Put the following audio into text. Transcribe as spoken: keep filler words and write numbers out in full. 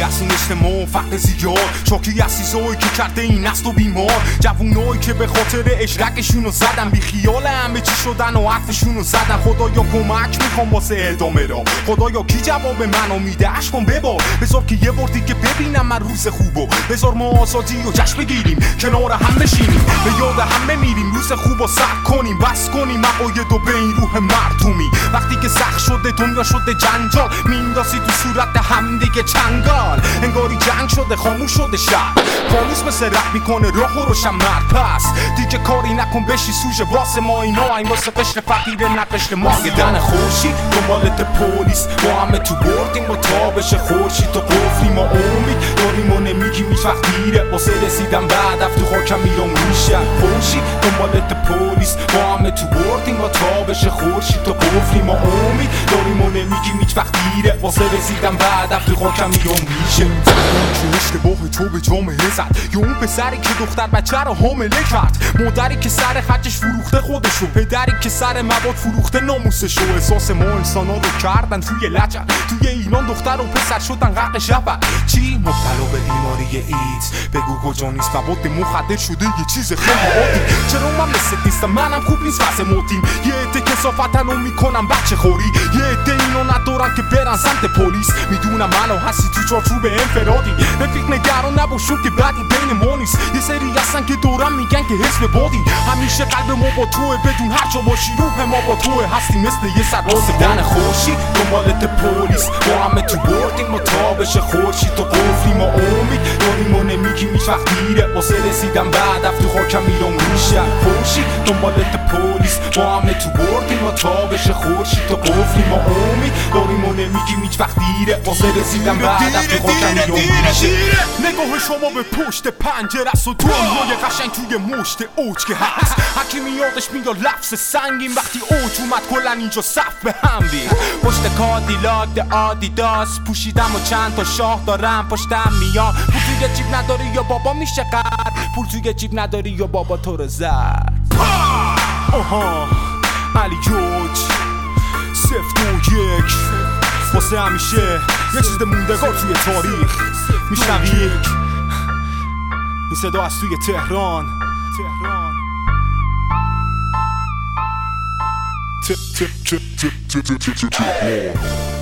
رسون اجتماع فقر زیاد شاکی از چیزایی که کرده این نسل و بیمار جوونایی که به خاطر اشرکشونو زدن بی خیال همه چی شدن و حرفشونو زدن خدایا کمک میخوام واسه ادامه را خدایا کی جواب منو میده عشقم ببار بذار که یه بار دیگه ببینم من روز خوبو بذار ما آزادی و جشن بگیریم کنار هم بشینیم به یاد هم بمیریم روز خوبو سر کنیم بس کنیم عقاید و به این روح مردمی وقتی که سخت شده دنیا شده جنجال میندازی تو صورت هم دیگه چنگال انگاری جنگ شده خاموش شده شهر فانوس مثل رپ میکنه راه و روشن مرد پس دیگه کاری نکن بشی سوژه واسه ما اینا این واسه قشر فقیره نه قشر ما دن خورشید دنبالت پلیس ما همه تو بردیم با تابش خورشید تو قفلی ما امید داریم و نمیگیم هیچ وقت دیره واسه رسیدن بعد اف تو خاکم میرم میشه خورشید دنبالت پلیس ما همه تو بردیم با تابش خورشید تو قفلی ما امید داریم و نمیگیم هیچ وقت دیره واسه رسیدن بعد اف تو خاکم میرم میشه که اشتباه تو به جامعه زد یا اون پسری که دختر بچه رو حامله کرد مادری که سر خرجش فروخته خودشو پدری که سر مواد فروخته ناموسشو احساس ما انسانا رو کردن توی لجن توی ایران دختر و پسر شدن غرق شبن چی مبتلا به بیماری ایدز بگو کجا نیست مواد مخدر شده یه چیز خیلی عادی چرا من مثل نیستم منم خوب نیست واسه موتیم یه عده کثافتن رو میکنم بچه خوری یه عده اینو ندارن که برن سمت پلیس میدونم منو هستی تو چارچوب انفرادی به فکر نگران نباشو که بعدی بین ما نیست یه سری هستن که دورم میگن که حزب بادی همیشه قلب ما با توه بدون هر جا باشی روح ما با توه هستی مثل یه سرباز دن خورشید دنبالت پلیس ما همه تو بردیم با تابش خورشید تو قفلی ما امید داریم و نمیگیم هیچ وقت دیره واسه رسیدن بعد اف تو خاکم میرم میشه خورشید دنبالت پلیس ما همه تو بردیم با تابش خورشید تو قفلی ما امید داریم و نمیگیم هیچ وقت دیره واسه رسیدن بعد اف تو خاکم میرم میشه نگاه شما به پشت پنجره است و دنیای قشنگ توی مشت اوج که هست هرکی میادش میاد لفظ سنگین وقتی اوج اومد کلن اینجا صف به هم ریخت پشت کادیلاک ده آدیداس پوشیدم و چند تا شاه دارم پشتم میاد پول توی جیب نداری یا بابا میشه قرد پول توی جیب نداری یا بابا تو رو زد آها علی جوج سفت و یک واسه همیشه یه چیز موندگار توی تاریخ میشنوی این صدا از توی تهران تهران ت ت ت ت ت ت ت ت